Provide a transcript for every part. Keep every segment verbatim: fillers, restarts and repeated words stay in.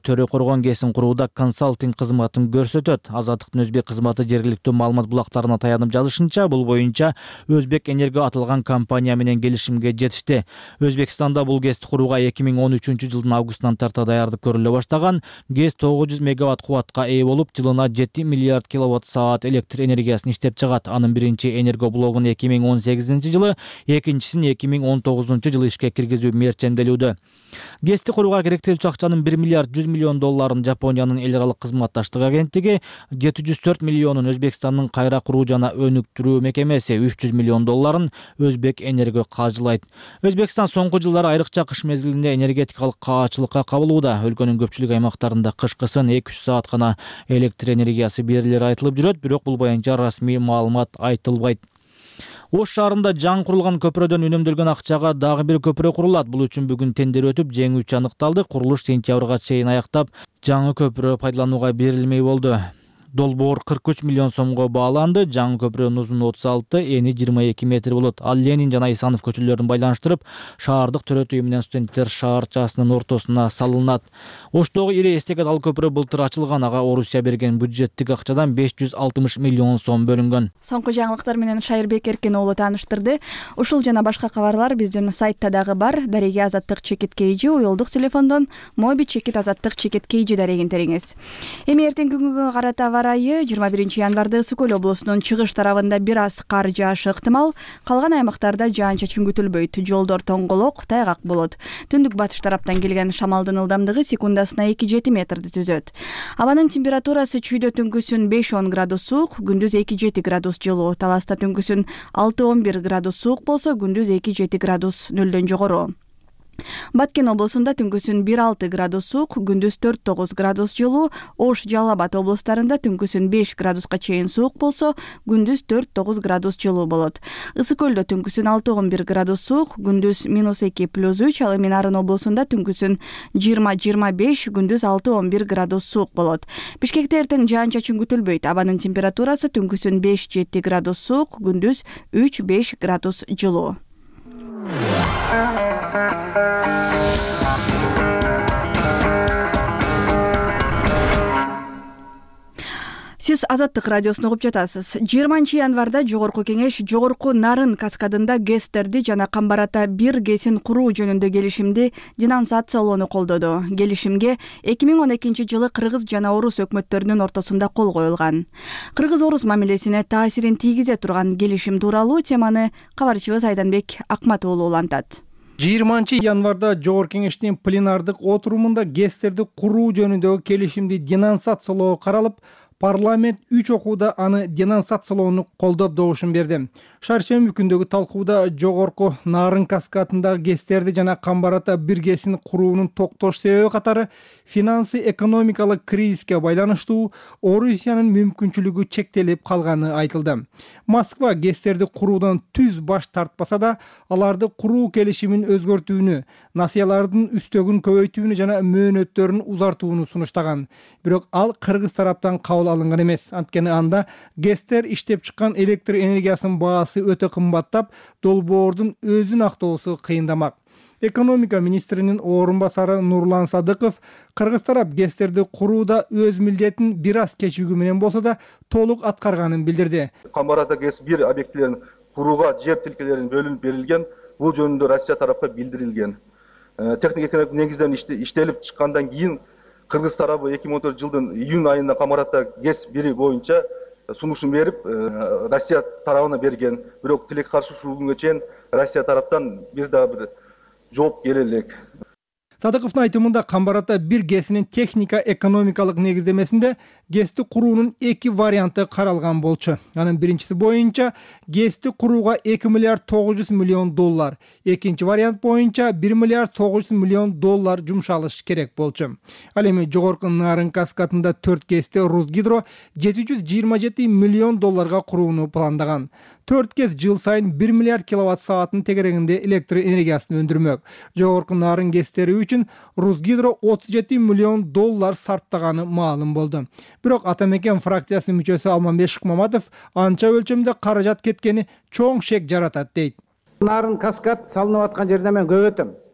Төрө коргон КЭСин курууда консалтинг кызматын көрсөтөт. Азаттыктын Өзбек кызматы жергиликтүү маалымат булактарына таянып жазышынча, бул боюнча Өзбек Энерго аталган компания менен келишимге жетишти. Өзбекстанда бул КЭСти курууга эки миң он үчүнчү жылдын августунан тарта даярдык көрүлө баштаган. КЭС тогуз жүз мегаватт кубатка ээ болуп, жылына жети миллиард киловатт саат электр энергиясын иштеп чыгат. Анын биринчи энерго блогун эки миң он сегизинчи жылы, экинчисин эки миң он тогузунчу жылы ишке киргизүү мерчемделүүдө. КЭСти курууга керектелчү акчанын бир миллиард жүз миллион долларын Жапониянын эл аралык кызматташтык агенттиги, жети жүз төрт миллионун Өзбекстандын кайра куруу жана өнүктүрүү мекемеси, үч жүз миллион долларын Өзбек Энерго каржылайт. Өзбекстан соңку жылдары айрыкча кыш мезгилинде энергетикалык каачылыкка кабылууда. Өлкөнүн көпчүлүк аймактарында кышкысын эки жүз саат гана электр энергиясы берилери айтылып жүрөт, бирок бул боюнча расмий маалымат айтылбайт. Ош шаарында жаңы курулган көпүрөдөн үнөмдөлгөн акчага дагы бир көпүрө курулат. Бул үчүн бүгүн тендер өтүп, жеңүүчү аныкталды. Курулуш сентябрга чейин аяктап, жаңы көпүрө пайдаланууга берилмей болду. Долбоор кырк үч миллион сомго бааланды. Жаңы көпүрөнүн узуну отуз алты, эни жыйырма эки метр болот. Ал Ленин жана Исанов көчөлөрүн байланыштырып, шаардык төрөт үйү менен студенттер шаарчасынын ортосуна салынат. Оштогу ири эстек атал көпүрө былтыр ачылган. Ага Орусия берген бюджеттик акчадан беш жүз алтымыш миллион сом бөлүнгөн. Соңку жаңылыктар менен Шайырбек Эркен уулу тааныштырды. Ушул жана башка кабарлар биздин сайтта дагы бар. Дареге Азаттык чекит кейжи, уюлдук телефондон Моби чекит Азаттык чекит кейжи дарегин териңиз. Эми эртең күнгө карата Арайы жыйырма биринчи январда Ысык Көл облусунун чыгыш тарабында бир аз кар жаашы ыктымал, калган аймактарда жаан-чачын күтүлбөйт. Жолдор тоңголок, тайгак болот. Түндүк батыш тараптан келген шамалдын ылдамдыгы секундасына эки жети метрди түзөт. Абанын температурасы чүйдө түнкүсүн беш он градус суук, күндүз эки жети градус жылуу. Таласта түнкүсүн алты он бир градус суук болсо, күндүз эки жети градус нөлдөн жогору. Баткен облусунда түнкүсүн бир алты градус суук, күндүз төрт тогуз градус жылуу. Ош, Жалал Абад облустарында түнкүсүн беш градуска чейин суук болсо, күндүз төрт тогуз градус жылуу болот. Ысык Көлдө түнкүсүн алты он бир градус суук, күндүз минус эки плюс үч, ал эми Нарын облусунда түнкүсүн жыйырма жыйырма беш, күндүз алты он бир градус суук болот. Бишкекте эртең жаан-чачын күтүлбөйт. Абанын температурасы түнкүсүн беш жети градус суук, күндүз үч беш градус жылуу. Сиз Азаттык радиосун угуп жатасыз. жыйырманчы январда Жогорку кеңеш Жогорку Нарын каскадында ГЭСтерди жана Камбарата бир ГЭСин куруу жөнүндө келишимди денонсациялоону колдоду. Келишимге эки миң он экинчи жылы Кыргыз жана Орус өкмөттөрүнүн ортосунда кол коюлган. Кыргыз-Орус мамилесине таасирин тийгизе турган келишим тууралуу теманы кабарчыбыз Айданбек Акмат уулу улантат. жыйырманчы январда Жогорку кеңештин пленардык отурумунда ГЭСтерди куруу жөнүндөгү келишимди денонсациялоо каралып, парламент үч окууда аны денонсациялоону колдоп добушун берди. Шаршемби күндөгү талкууда Жогорку Нарын каскадындагы ГЭСтерди жана Камбарата бир ГЭСин куруунун токтош себеби катары финансы экономикалык кризиске байланыштуу Орусиянын мүмкүнчүлүгү чектелип калганы айтылды. Москва ГЭСтерди куруудан түз баш тартпаса да, аларды куруу келишимин өзгөртүүнү, насыялардын үстөгүн көбөйтүүнү жана мөөнөттөрүн узартууну сунуштаган. Бирок ал Кыргыз тараптан кабыл алынган эмес. Анткени анда ГЭСтер иштеп чыккан электр энергиясынын баасы өтө кымбаттап, долбоордун өзүн актоосу кыйындамак. Экономика министринин орун басары Нурлан Садыков Кыргыз тарап ГЭСтерди курууда өз милдетин бир аз кечүүгү менен болсо да толук аткарганын билдирди. Камбарата ГЭС бир объектилерин курууга жер тилкелерин бөлүнүп берилген. Бул жөнүндө Россия тарапка билдирилген. Техник экономик негизден иштелип чыккандан кийин Кыргыз тарабы эки миң он төртүнчү жылдын июнь айында Камбарата ГЭС бири боюнча сунушун берип, Россия тарабына берген. Бирок тилек каршы ушул күнгө чейин Россия тараптан бир да бир жооп келе элек. Садыковдун айтымында Камбарата бир ГЭСинин техника экономикалык негиздемесинде ГЭСти куруунун эки варианты каралган болчу. Анын биринчиси боюнча ГЭСти курууга эки миллиард тогуз жүз миллион доллар, экинчи вариант боюнча бир миллиард тогуз жүз миллион доллар жумшалыш керек болчу. Ал эми Жогорку Нарын каскадында төрт ГЭСти Русгидро жети жүз жыйырма жети миллион долларга курууну пландаган. төрт ГЭС жыл сайын бир миллиард киловатт саатын тегерегинде электр энергиясын өндүрмөк. Жогорку Нарын ГЭСтери үчүн Русгидро отуз жети миллион доллар сарптаганы маалым болду. Бирок Атамекен фракциясынын мүчөсү Алманбек Шыкмаматов анча өлчөмдө каражат кеткени чоң шек жаратат дейт. Нарын каскад салынып аткан жерде мен көп өтөм.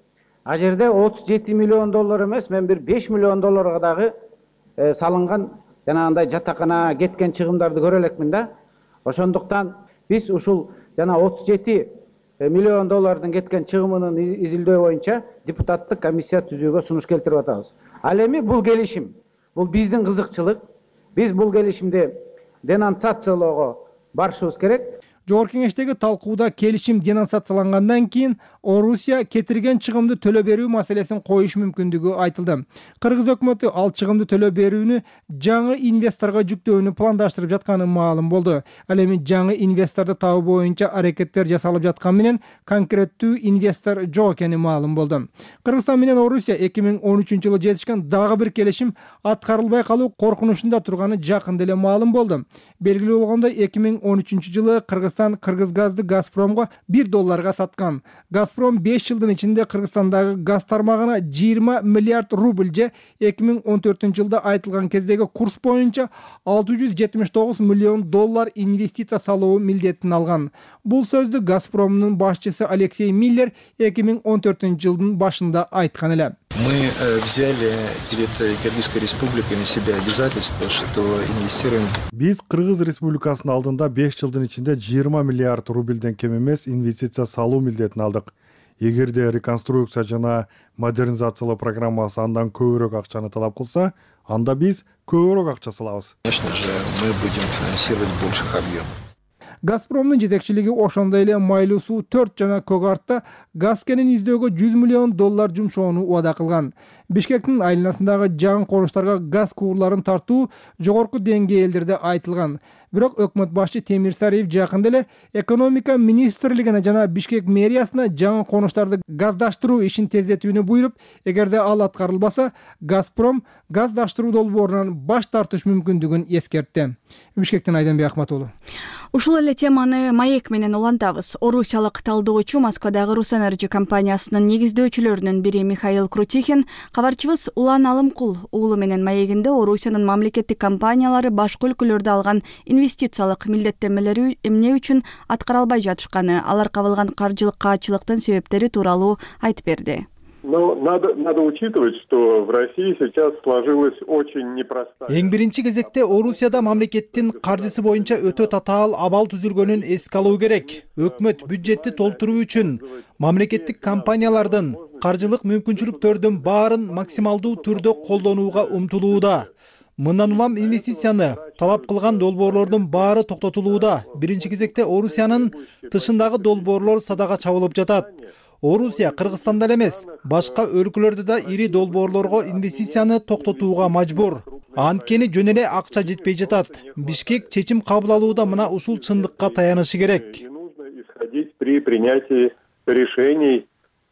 А жерде отуз жети миллион доллар эмес, мен бир беш миллион долларга дагы салынган жанагындай жатакана кеткен чыгымдарды көрө элекмин да. Ошондуктан биз ушул жана отуз жети миллион доллардын кеткен чыгымынын изилдөө боюнча депутаттык комиссия түзүүгө сунуш келтирип атабыз. Ал эми бул келишим, бул биздин кызыкчылык. Биз бул келишимди денонсациялоого барышыбыз керек. Жогорку кеңештеги талкууда келишим денонсациялангандан кийин Орусия кетирген чыгымды төлөө берүү маселесин коюш мүмкүндүгү айтылды. Кыргыз өкмөтү ал чыгымды төлөө берүүнү жаңы инвесторго жүктөөнү пландаштырып жатканы маалым болду. Ал эми жаңы инвесторду табуу боюнча аракеттер жасалып жатканы менен конкреттүү инвестор жок экени маалым болду. Кыргызстан менен Орусия эки миң он үчүнчү жылы жетишкен дагы бир келишим аткарылбай калуу коркунучунда турганы жакында эле маалым болду. Белгилүү болгондой, эки миң он үчүнчү жылы Кыргызстан Кыргызгазды Газпромго бир долларга саткан. Газпром беш жылдын ичинде Кыргызстандагы газ тармагына жыйырма миллиард рубль же эки миң он төртүнчү жылда айтылган кездеги курс боюнча алты жүз жетимиш тогуз миллион доллар инвестиция салуу милдетин алган. Бул сөздү Газпромдун башчысы Алексей Миллер эки миң он төртүнчү жылдын башында айткан эле. Мы взяли перед Кыргызской республикой на себя обязательство, что инвестируем. Биз Кыргыз республикасынын алдында беш жылдын ичинде жыйырма миллиард рубльден кем эмес инвестиция салуу милдетин алдык. Эгерде реконструкция жана модернизациялоо программасы андан көбүрөөк акчаны талап кылса, анда биз көбүрөөк акча салабыз. Конечно же, мы будем финансировать больших объемов. Газпромдун жетекчилиги ошондой эле майлуу суу төрт жана Көкартта газ кенин издөөгө жүз миллион доллар жумшоону убада кылган. Бишкектин айланасындагы жаңы конуштарга газ куурларын тартуу жогорку деңгээлдерде айтылган. Бирок өкмөт башчы Темир Сариев жакында эле экономика министрлигине жана Бишкек мэриясына жаңы конуштарды газдаштыруу ишин тездетүүнү буйруп, эгерде ал аткарылбаса, Газпром газдаштыруу долбоорунан баш тартыш мүмкүндүгүн эскертти. Бишкектен Айданбек Ахматулу. Ушул эле теманы маек менен улантабыз. Орусиялык талдоочу Москвадагы Русэнерджи компаниясынын негиздөөчүлөрүнүн бири Михаил Крутихин кабарчыбыз Улан Алымкул уулу менен маегинде Орусиянын мамлекеттик компаниялары башка өлкөлөрдө алган инвестициялык милдеттенмелери эмне үчүн аткара албай жатышканы, алар кабылган каржылык каачылыктын себептери тууралуу айтып берди. Но надо, надо учитывать, что в России сейчас сложилась очень непростая. Эң биринчи кезекте Орусияда мамлекеттин каржысы боюнча өтө татаал абал түзүлгөнүн эске алуу керек. Өкмөт бюджетти толтуруу үчүн мамлекеттик компаниялардын каржылык мүмкүнчүлүктөрдүн баарын максималдуу түрдө колдонууга умтулууда. Мындан улам инвестицияны талап кылган долбоорлордун баары токтотулууда. Биринчи кезекте Орусиянын тышындагы долбоорлор садага чабылып жатат. Орусия Кыргызстанда эле эмес, башка өлкөлөрдө да ири долбоорлорго инвестицияны токтотууга мажбур. Анткени жөн эле акча жетпей жатат. Бишкек чечим кабыл алууда мына ушул чындыкка таянышы керек. Нужно исходить при принятии решений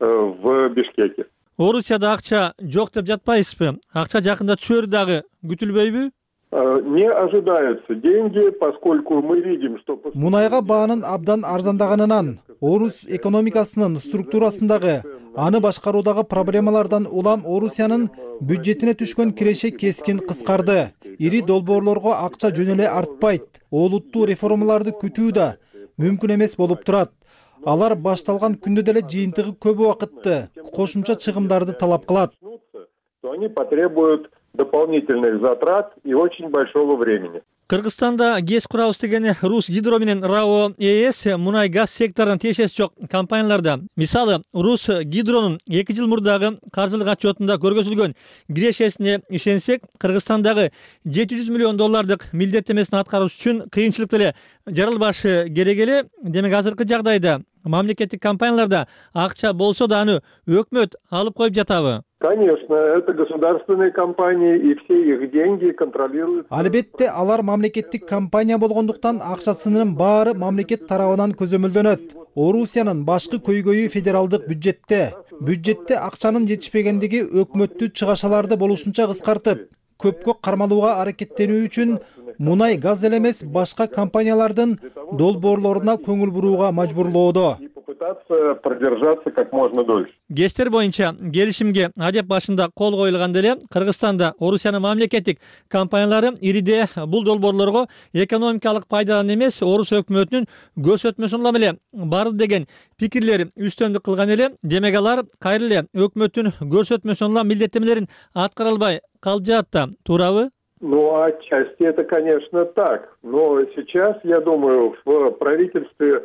в Бишкеке. Орусияда акча жок деп жатпайсызбы? Акча жакында түшөр дагы күтүлбөйбү? Не ожидаются деньги, поскольку мы видим, что... Мунайга баанын абдан арзандаганынан, Орус экономикасынын структурасындагы, аны башкаруудагы проблемалардан улам Орусиянын бюджетине түшкөн киреше кескин кыскарды. Ири долбоорлорго акча жөн эле артпайт. Олуттуу реформаларды күтүү да мүмкүн эмес болуп турат. Алар башталган күндө деле жыйынтыгы көп убакытты, кошумча чыгымдарды талап кылат. Они потребуют дополнительных затрат и очень большого времени. Кыргызстанда ГЭС курабыз деген Рус Гидро менен РАО ЭС мунай газ секторунун тиешеси жок компанияларда. Мисалы, Рус Гидронун эки жыл мурдагы каржылык отчетунда көргөзүлгөн кирешесине ишенсек, Кыргызстандагы жети жүз миллион доллардык милдеттемесин аткаруу үчүн кыйынчылык деле жарылбашы керек эле. Демек азыркы жагдайда мамлекеттик компанияларда акча болсо да аны өкмөт алып коюп жатабы? Конечно, это государственные компании, и все их деньги контролируют. Албетте, алар мамлекеттик компания болгондуктан акчасынын баары мамлекет тарабынан көзөмөлдөнөт. Орусиянын башкы көйгөйү федералдык бюджетте. Бюджетте акчанын жетишпегендиги өкмөттү чыгашаларды болушунча кыскартып, көпкө кармалууга аракеттенүү үчүн мунай газ эле эмес башка компаниялардын долбоорлоруна көңүл бурууга мажбурлоодо. попытаться продержаться как можно дольше. Кестер боюнча келишимге адеп башында кол коюлган эле Кыргызстанда Орусиянын мамлекеттик компаниялары ириде бул долбоорлорго экономикалык пайдадан эмес Орус өкмөтүнүн көрсөтмөсүн улам эле барды деген пикирлер үстөмдүк кылган эле. Демек алар кайра эле өкмөттүн көрсөтмөсүн улам милдеттемелерин аткара албай калып жатат да, туурабы? Ну, отчасти это, конечно, так. Но сейчас, я думаю, в правительстве...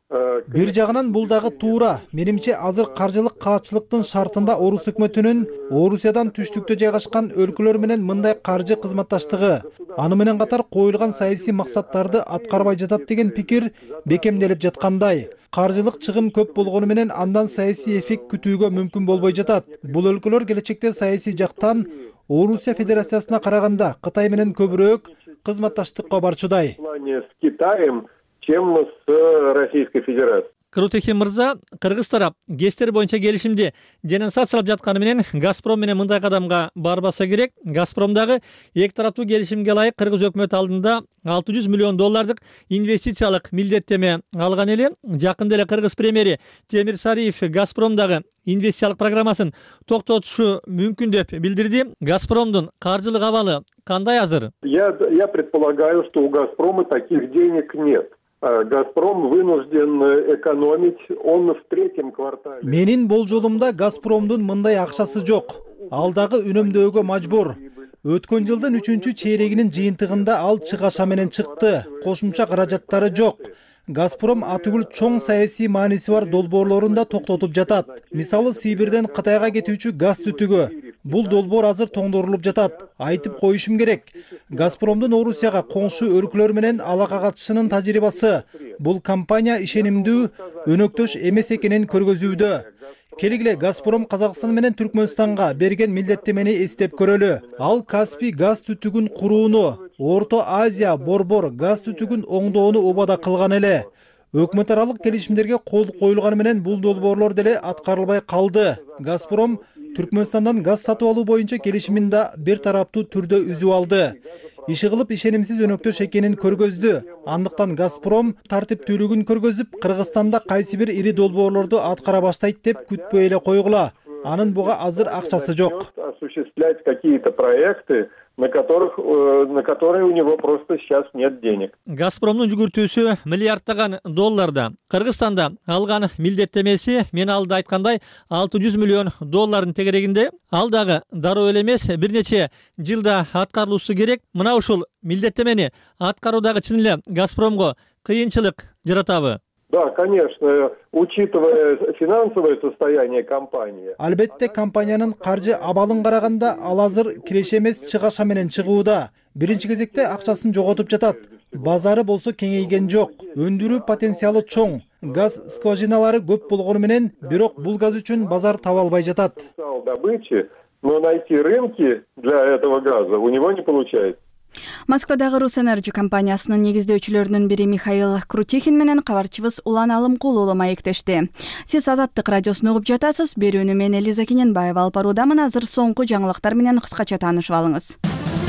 Бир жагынан бул дагы туура. Менимче азыр каржылык каатчылыктын шартында Орус өкмөтүнүн Орусиядан түштүктө жайгашкан өлкөлөр менен мындай каржы кызматташтыгы, аны менен катар коюлган саясий максаттарды аткарбай жатат деген пикир бекемделип жаткандай. Каржылык чыгым көп болгону менен андан саясий эффект күтүүгө мүмкүн болбой жатат. Бул өлкөлөр келечекте саясий жактан Орусия Федерациясына караганда Кытай менен көбүрөөк кызматташтыкка барчудай. С Китаем, чем с Российской Федерацией. Крутихин мырза, Кыргыз тарап Кестер боюнча келишимди денонсациялап жатканы менен Газпром менен мындай кадамга барбаса керек. Газпромдагы эки тараптуу келишимге ылайык Кыргыз өкмөтү алдында алты жүз миллион доллардык инвестициялык милдеттеме алган эле. Жакында эле Кыргыз премьери Темир Сариев Газпромдагы инвестициялык программасын токтотушу мүмкүн деп билдирди. Газпромдун каржылык абалы кандай азыр? Я, я предполагаю, что у Газпрома таких денег нет. Газпром вынужден экономить, он в третьем квартале. Менин болжолумда Газпромдун мындай акчасы жок. Ал дагы үнөмдөөгө мажбур. Өткөн жылдын үчүнчү чейрегинин жыйынтыгында ал чыгаша менен чыкты. Кошумча каражаттары жок. Газпром атүгүл чоң саясий мааниси бар долбоорлорун да токтотуп жатат. Мисалы Сибирден Кытайга кетүүчү газ түтүгү. Бул долбоор азыр тоңдорулуп жатат. Айтып коюшум керек. Газпромдун Орусияга коңшу өлкөлөр менен алака катышынын тажрыйбасы бул компания ишенимдүү өнөктөш эмес экенин көргөзүүдө. Келгиле Газпром Казакстан менен Түркмөнстанга берген милдеттемени эстеп көрөлү. Ал Каспий газ түтүгүн курууну, Орто Азия борбор газ түтүгүн оңдоону убада кылган эле. Өкмөт аралык келишимдерге кол коюлганы менен бул долбоорлор деле аткарылбай калды. Газпром Түркмөнстандан газ сатып алуу боюнча келишимин да бир тараптуу түрдө үзүп алды. Иши кылып ишенимсиз өнөктөш экенин көргөздү. Андыктан Газпром тартиптүүлүгүн көргөзүп, Кыргызстанда кайсы бир ири долбоорлорду аткара баштайт деп күтпөй эле койгула. Анын буга азыр акчасы жок. Осуществлять какие-то проекты, на которых, на которые у него просто сейчас нет денег. Газпромдун жүгүртүүсү миллиардтаган долларда. Кыргызстанда алган милдеттемеси мен алда айткандай алты жүз миллион доллардын тегерегинде. Ал дагы дароо эле эмес, бир нече жылда аткарылуусу керек. Мына ушул милдеттемени аткаруудагы чын эле Газпромго кыйынчылык жаратабы? Да, конечно, учитывая финансовое состояние компании. Албетте компаниянын каржы абалын караганда ал азыр киреше эмес чыгаша менен чыгууда. Биринчи кезекте акчасын жоготуп жатат. Базары болсо кеңейген жок. Өндүрүү потенциалы чоң. Газ скважиналары көп болгону менен, бирок бул газ үчүн базар таба албай жатат. Добычи, но найти рынки для этого газа у него не получается. Москвадагы Русэнерджи компаниясынын негиздөөчүлөрүнүн бири Михаил Крутихин менен кабарчыбыз Улан Алымкул уулу маектешти. Сиз Азаттык радиосун угуп жатасыз. Берүүнү мен Элиза Кененбаева алып баруудамын. Азыр соңку жаңылыктар менен кыскача таанышып алыңыз.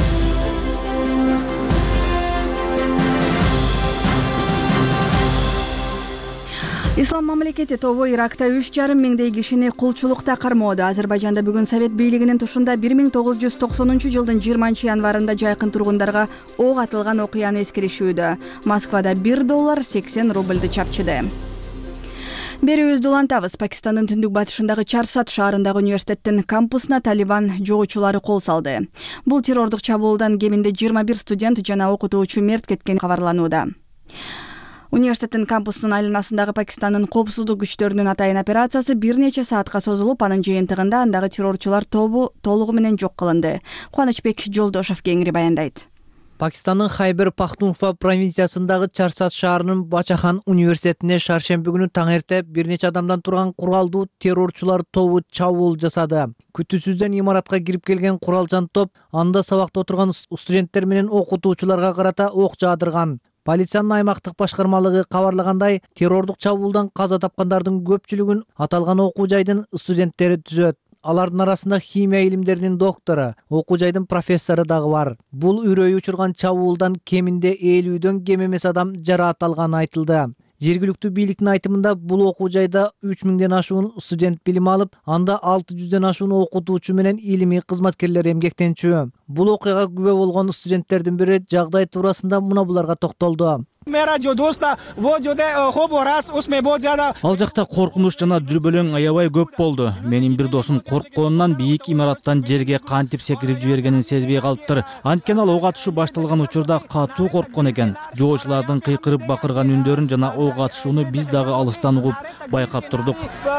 Ислам мамлекети тобу Иракта үч жарым миңдей кишини кулчулукта кармоодо. Азербайжанда бүгүн Совет бийлигинин тушунда бир миң тогуз жүз токсонунчу жылдын жыйырманчы январында жайкын тургундарга ок атылган окуяны эскеришүүдө. Москвада бир доллар сексен рубльды чапчыды. Берүүбүздү улантабыз. Пакистандын түндүк батышындагы Чарсат шаарындагы университеттин кампусуна Талибан жогуучулары кол салды. Бул террордук чабуулдан кеминде жыйырма бир студент жана окутуучу мерт кеткен кабарланууда. Университеттин кампусунун айланасындагы Пакистандын коопсуздук күчтөрүнүн атайын операциясы бир нече саатка созулуп, анын жыйынтыгында андагы террорчулар тобу толугу менен жок кылынды. Кубанычбек Жолдошов кеңири баяндайт. Пакистандын Хайбер Пахтунхва провинциясындагы Чарсат шаарынын Бачахан университетине шаршемби күнү таң эрте бир нече адамдан турган куралдуу террорчулар тобу чабуул жасады. Күтүүсүздөн имаратка кирип келген куралчан топ анда сабакта отурган студенттер менен окутуучуларга карата ок жаадырган. Полициянын аймактык башкармалыгы кабарлагандай, террордук чабуулдан каза тапкандардын көпчүлүгүн аталган окуу жайдын студенттери түзөт. Алардын арасында химия илимдеринин доктору, окуу жайдын профессору дагы бар. Бул үрөй учурган чабуулдан кеминде элүүдөн кем эмес адам жараат алганы айтылды. Жергиликтүү бийликтин айтымында бул окуу жайда үч миңден ашуун студент билим алып, анда алты жүздөн ашуун окутуучу менен илимий кызматкерлер эмгектенчү. Бул окуяга күбө болгон студенттердин бири жагдай туурасында мына буларга токтолду. Ал жакта коркунуч жана дүрбөлөң аябай көп болду. Менин бир досум коркконунан бийик имараттан жерге кантип секирип жибергенин сезбей калыптыр. Анткени ал ок атышуу башталган учурда катуу корккон экен. Жоочулардын кыйкырып бакырган үндөрүн жана ок атышууну биз дагы алыстан угуп байкап турдук.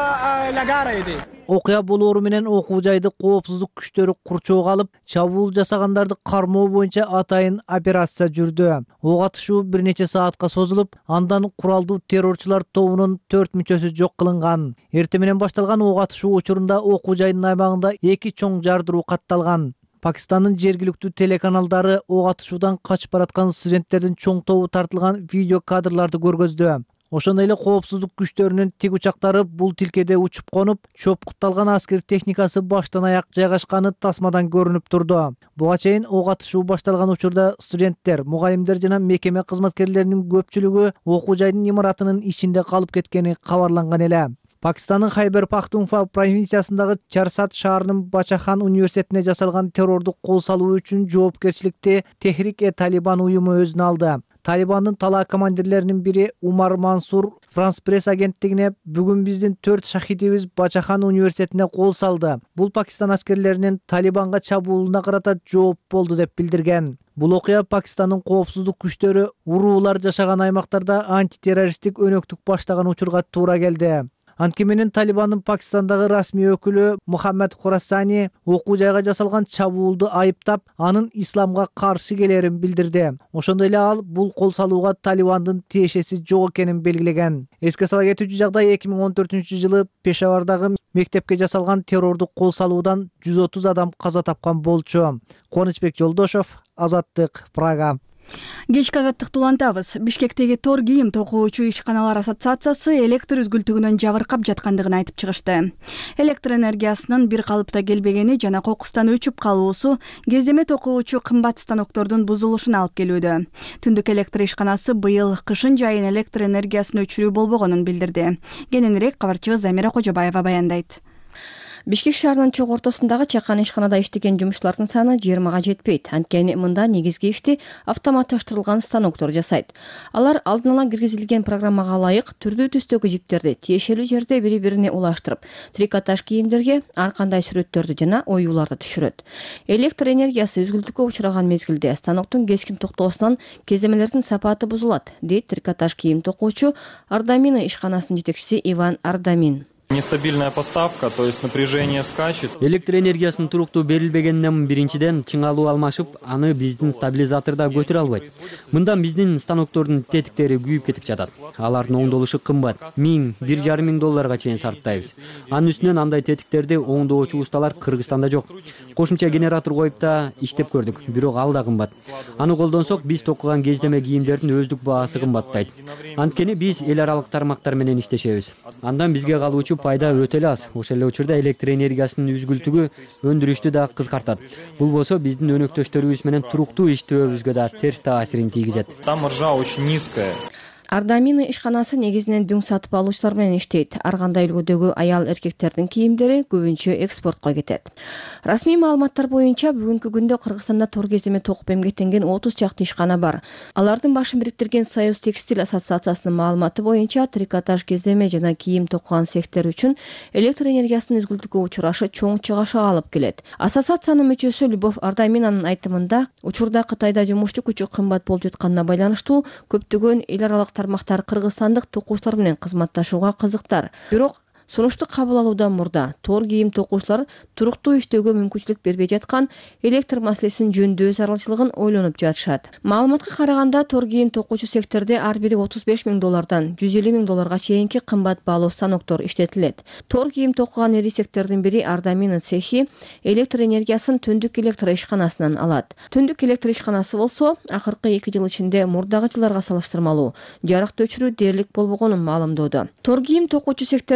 Окуя болоору менен окуу жайды коопсуздук күчтөрү курчоого алып, чабуул жасагандарды кармоо боюнча атайын операция жүрдү. Ок атышуу бир нече саатка созулуп, андан куралдуу террорчулар тобунун төрт мүчөсү жок кылынган. Эртең менен башталган ок атышуу учурунда окуу жайдын аймагында эки чоң жардыруу катталган. Пакистандын жергиликтүү телеканалдары ок атышуудан качып бараткан студенттердин чоң тобу тартылган видео кадрларды көргөздү. Ошондой эле коопсуздук күчтөрүнүн тиг учактары бул тилкеде учуп конуп, чопкутталган аскер техникасы баштан аяк жайгашканы тасмадан көрүнүп турду. Буга чейин ок атышуу башталган учурда студенттер, мугалимдер жана мекеме кызматкерлеринин көпчүлүгү окуу жайдын имаратынын ичинде калып кеткени кабарланган эле. Пакистандын Хайбер Пахтунхва провинциясындагы Чарсат шаарынын Бачахан университетине жасалган террордук кол салуу үчүн жоопкерчиликти Техрик-э-Талибан уюму өзүнө алды. Талибандын талаа командирлеринин бири Умар Мансур Франс пресс агенттигине бүгүн биздин төрт шахидибиз Бачахан университетине кол салды. Бул Пакистан аскерлеринин Талибанга чабуулуна карата жооп болду деп билдирген. Бул окуя Пакистандын коопсуздук күчтөрү уруулар жашаган аймактарда антитеррористтик өнөктүк баштаган учурга туура келди. Анткени менен Талибандын Пакистандагы расмий өкүлү Мухаммед Хурасани окуу жайга жасалган чабуулду айыптап, анын исламга каршы келерин билдирди. Ошондой эле ал бул кол салууга Талибандын тиешеси жок экенин белгилеген. Эске сала кетүүчү жагдай эки миң он төртүнчү жылы Пешавардагы мектепке жасалган террордук кол салуудан жүз отуз адам каза тапкан болчу. Кубанычбек Жолдошов, Азаттык, Прага. Кечки азаттыкты улантабыз. Бишкектеги тор кийим токуучу ишканалар ассоциациясы электр үзгүлтүгүнөн жабыркап жаткандыгын айтып чыгышты. Электр энергиясынын бир калыпта келбегени жана кокустан өчүп калуусу кездеме токуучу кымбат станоктордун бузулушуна алып келүүдө. Түндүк электр ишканасы быйыл кышын жайын электр энергиясын өчүрүү болбогонун билдирди. Кененирээк кабарчыбыз Замира Кожобаева баяндайт. Бишкек шаарынын чок ортосундагы чакан ишканада иштеген жумушчулардын саны жыйырмага жетпейт. Анткени мында негизги ишти автоматташтырылган станоктор жасайт. Алар алдын ала киргизилген программага ылайык түрдүү түстөгү жиптерди тиешелүү жерде бири-бирине улаштырып, трикотаж кийимдерге ар кандай сүрөттөрдү жана оюуларды түшүрөт. Электр энергиясы үзгүлтүккө учураган мезгилде станоктун кескин токтоосунан кеземелердин сапаты бузулат, дейт трикотаж кийим токуучу Ардамина ишканасынын жетекчиси Иван Ардамин. Нестабильная поставка, то есть напряжение скачет. Электр энергиясынын туруктуу берилбегенинен биринчиден чыңалуу алмашып, аны биздин стабилизаторда көтөрө албайт. Мындан биздин станоктордун тетиктери күйүп кетип жатат. Алардын оңдолушу кымбат. миң, бир жарым миң долларга чейин сарптайбыз. Анын үстүнөн андай тетиктерди оңдоочу усталар Кыргызстанда жок. Кошумча генератор коюп да иштеп көрдүк, бирок ал да кымбат. Аны колдонсок, биз токуган кездеме кийимдердин өздүк баасы кымбаттайт. Анткени биз эл аралык тармактар менен иштешебиз. Андан бизге калуучу пайда өтө эле аз. Ошол эле учурда электр энергиясынын үзгүлтүгү өндүрүштү да кыскартат. Бул болсо биздин өнөктөштөрүбүз менен туруктуу иштөөбүзгө да терс таасирин тийгизет. Там маржа очень низкая. Ардамина ишканасы негизинен дүң сатып алуучулар менен иштейт. Ар кандай үлгүдөгү аял эркектердин кийимдери көбүнчө экспортко кетет. Расмий маалыматтар боюнча бүгүнкү күндө Кыргызстанда тор кеземе токуп эмгектенген отуз чакты ишкана бар. Алардын башын бириктирген Союз текстиль ассоциациясынын маалыматы боюнча трикотаж кеземе жана кийим токуган сектор үчүн электр энергиясынын үзгүлтүккө учурашы чоң чыгаша алып келет. Ассоциациянын мүчөсү Любовь Ардаминанын айтымында, учурда Кытайда жумушчу күчү кымбат болуп жатканына байланыштуу көптөгөн эл аралык тармактар кыргызстандык токуучулар менен кызматташууга кызыктар. Бирок сунушту кабыл алуудан мурда тор кийим токуучулар туруктуу иштөөгө мүмкүнчүлүк бербей жаткан электр маселесин жөндөөө зарылчылыгын ойлонуп жатышат. Маалыматка караганда тор кийим токуучу секторде ар бири отуз беш миң доллардан жүз элүү миң долларга чейинки кымбат баалуу станоктор иштетилет. Тор кийим токуган ири сектордун бири Ардамина цехи электр энергиясын Түндүк электр ишканасынан алат. Түндүк электр ишканасы болсо акыркы эки жыл ичинде мурдагы жылдарга салыштырмалуу жарык өчүрүү дээрлик болбогонун маалымдоодо. Тор кийим токуучу сектордун баш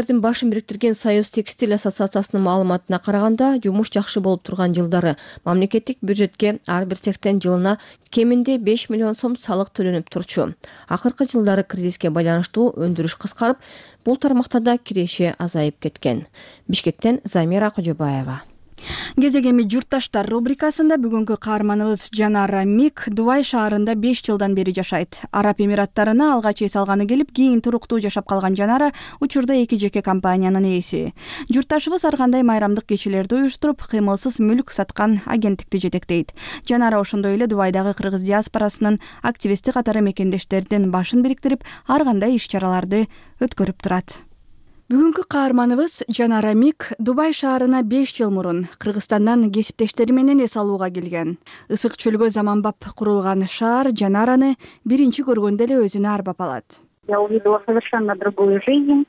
башын бириктирген Союз текстиль ассоциациясынын маалыматына караганда, жумуш жакшы болуп турган жылдары мамлекеттик бюджетке ар бир цехтен жылына кеминде беш миллион сом салык төлөнүп турчу. Акыркы жылдары кризиске байланыштуу өндүрүш кыскарып, бул тармактарда киреше азайып кеткен. Бишкектен Замира Кожобаева. Кезегеми журтташтар рубрикасында бүгүнкү каарманыбыз Жанара Мик Дубай шаарында беш жылдан бери жашайт. Араб Эмираттарына алгач эс алганы келип, кийин туруктуу жашап калган Жанара учурда эки жеке компаниянын ээси. Журтташыбыз ар кандай майрамдык кечелерди уюштуруп, кыймылсыз мүлк саткан агенттикти жетектейт. Жанара ошондой эле Дубайдагы кыргыз диаспорасынын активисти катары мекендештердин башын бириктирип, ар кандай иш-чараларды өткөрүп турат. Бүгүнкү каарманыбыз Жанара Мик Дубай шаарына беш жыл мурун Кыргызстандан кесиптештери менен эс алууга келген. Ысык чөлгө заманбап курулган шаар Жанараны биринчи көргөндө эле өзүнө арбап алат. Я увидела совершенно другую жизнь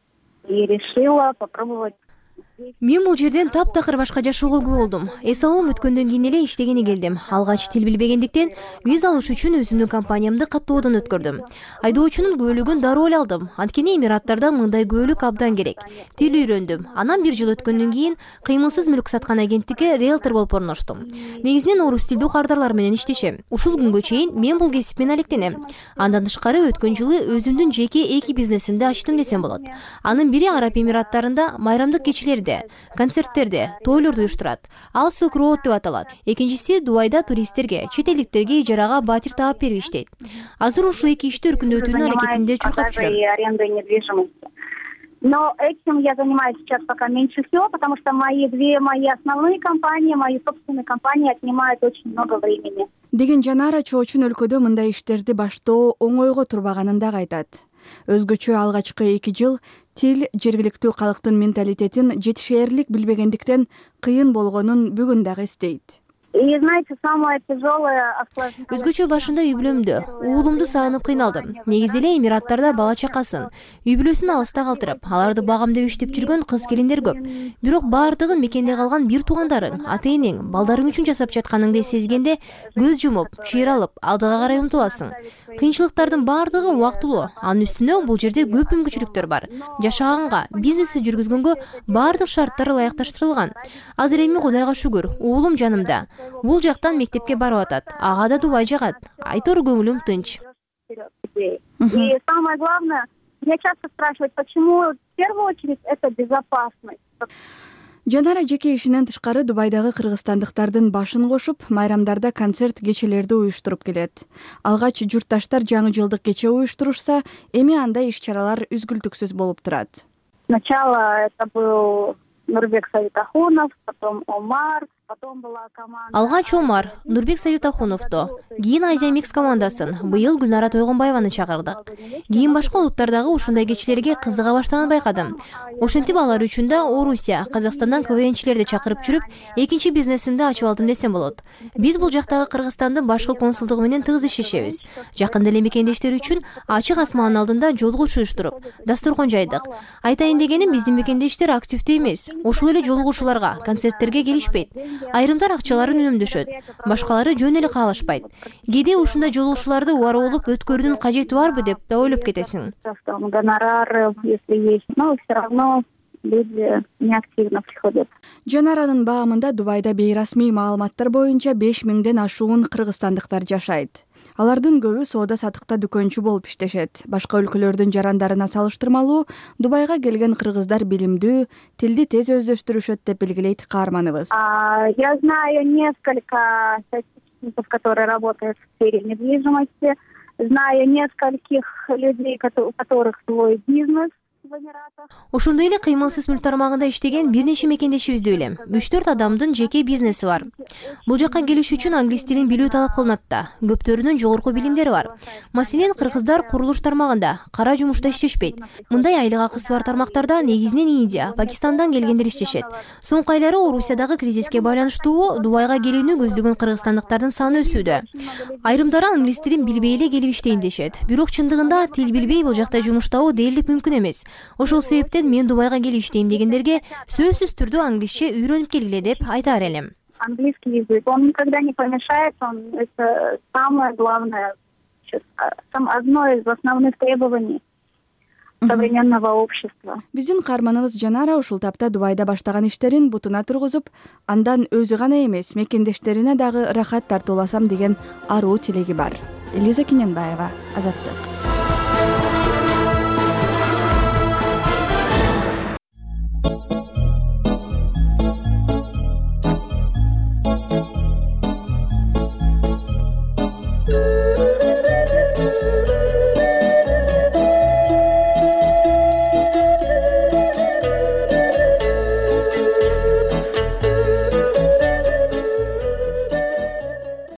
и решила попробовать. Мен бул жерден таптакыр башка жашоого күбө болдум. Эс алуум өткөндөн кийин эле иштегени келдим. Алгач тил билбегендиктен виза алыш үчүн өзүмдүн компаниямды каттоодон өткөрдүм. Айдоочунун күбөлүгүн дароо эле алдым. Анткени Эмираттарда мындай күбөлүк абдан керек. Тил үйрөндүм. Анан бир жыл өткөндөн кийин кыймылсыз мүлк саткан агенттикке риэлтор болуп орноштум. Негизинен орус тилдүү кардарлар менен иштешем. Ушул күнгө чейин мен бул кесип менен алектенем. Андан тышкары өткөн жылы өзүмдүн жеке эки бизнесимди ачтым десем болот. Анын бири Араб Эмираттарында майрамдык кечелерди, концерттерди, тойлорду уюштурат. Ал Silk Road деп аталат. Экинчиси Дубайда туристтерге, чет элдиктерге ижарага батир таап берип иштейт. Азыр ушул эки ишти өркүндөтүүнүн аракетинде чуркап жүрөм. Но этим я занимаюсь сейчас пока меньше всего, потому что мои две мои основные компании, мои собственные компании отнимают очень много времени. Деген Жанара чоочун өлкөдө мындай иштерди баштоо оңойго турбаганын да айтат. Өзгөчө алгачкы эки жыл тил жергиликтүү калктын менталитетин жетишээрлик билбегендиктен кыйын болгонун бүгүн дагы эстейт. И знаете, самое тяжелое осложнение. Өзгөчө башында үй бүлөмдү, уулумду сагынып кыйналдым. Негизи эле Эмираттарда бала чакасын, үй бүлөсүн алыста калтырып, аларды багам деп иштеп жүргөн кыз келиндер көп. Бирок баардыгын мекенде калган бир туугандарың, ата-энең, балдарың үчүн жасап жатканыңды сезгенде көз жумуп, чыйралып, алдыга карай умтуласың. Кыйынчылыктардын баардыгы убактылуу. Анын үстүнө бул жерде көп мүмкүнчүлүктөр бар. Жашаганга, бизнести жүргүзгөнгө баардык шарттар ылайыкташтырылган. Азыр эми Кудайга шүгүр, уулум жанымда. Бул жактан мектепке барып атат. Ага да Дубай жагат. Айтор көңүлүм тынч. И самое главное, меня часто спрашивают, почему в первую очередь это безопасность. Жанара жеке ишинен тышкары Дубайдагы кыргызстандыктардын башын кошуп, майрамдарда концерт кечелерди уюштуруп келет. Алгач журтташтар жаңы жылдык кече уюштурушса, эми андай иш-чаралар үзгүлтүксүз болуп турат. Сначала это был Нурбек Савитахунов, потом Омар, потом была команда. Алгач Омар, Нурбек Савитахуновду, кийин Азия Микс командасын, быйыл Гүлнара Тойгонбаеваны чакырдык. Кийин башка улуттардагы ушундай кечелерге кызыга баштаганын байкадым. Ошентип алар үчүн да Орусия, Казакстандан КВНчилерди чакырып жүрүп, экинчи бизнесимди ачып алдым десем болот. Биз бул жактагы Кыргызстандын башкы консулдугу менен тыгыз иштешебиз. Жакында эле мекендештер үчүн ачык асмандын алдында жолугуш уюштуруп, дасторкон жайдык. Айтайын дегеним, биздин мекендештер активдүү эмес. Ошол эле жолугушууларга, концерттерге келишпейт. Айрымдар акчаларын үнөмдөшөт, башкалары жөн эле каалашпайт. Кээде ушундай жолугушууларды убара болуп өткөрүүнүн кажети барбы деп да ойлоп кетесиң. Гонорары, если есть, но все равно люди неактивно приходят. Жанаранын баамында Дубайда бейрасмий маалыматтар боюнча беш миңден ашуун кыргызстандыктар жашайт. Алардын көбү соода сатыкта дүкөнчү болуп иштешет. Башка өлкөлөрдүн жарандарына салыштырмалуу Дубайга келген кыргыздар билимдүү, тилди тез өздөштүрүшөт деп белгилейт каарманыбыз. Я знаю несколько сотрудников, которые работают в сфере недвижимости. Знаю нескольких людей, у которых свой бизнес. Ошондой эле кыймылсыз мүлк тармагында иштеген бир нече мекендешибизди билем. үч төрт адамдын жеке бизнеси бар. Бул жакка келиш үчүн англис тилин билүү талап кылынат да. Көптөрүнүн жогорку билимдери бар. Маселен, кыргыздар курулуш тармагында, кара жумушта иштешпейт. Мындай айлык акысы бар тармактарда негизинен Индия, Пакистандан келгендер иштешет. Соңку айлары Орусиядагы кризиске байланыштуу Дубайга келүүнү көздөгөн кыргызстандыктардын саны өсүүдө. Айрымдары англис тилин билбей эле келип иштейм дешет. Бирок чындыгында тил билбей бул жакта жумуштабы дээрлик мүмкүн эмес. Ошол себептен мен Дубайга келип иштейм дегендерге сөзсүз түрдө англисче үйрөнүп келгиле деп айтар элем. Английский язык, он никогда не помешает, он это самое главное, одно из основных требований. современного общества. Биздин каарманыбыз Жанара ушул тапта Дубайда баштаган иштерин бутуна тургузуп, андан өзү гана эмес, мекендештерине дагы рахат тартууласам деген аруу тилеги бар. Элиза Киненбаева, Азаттык.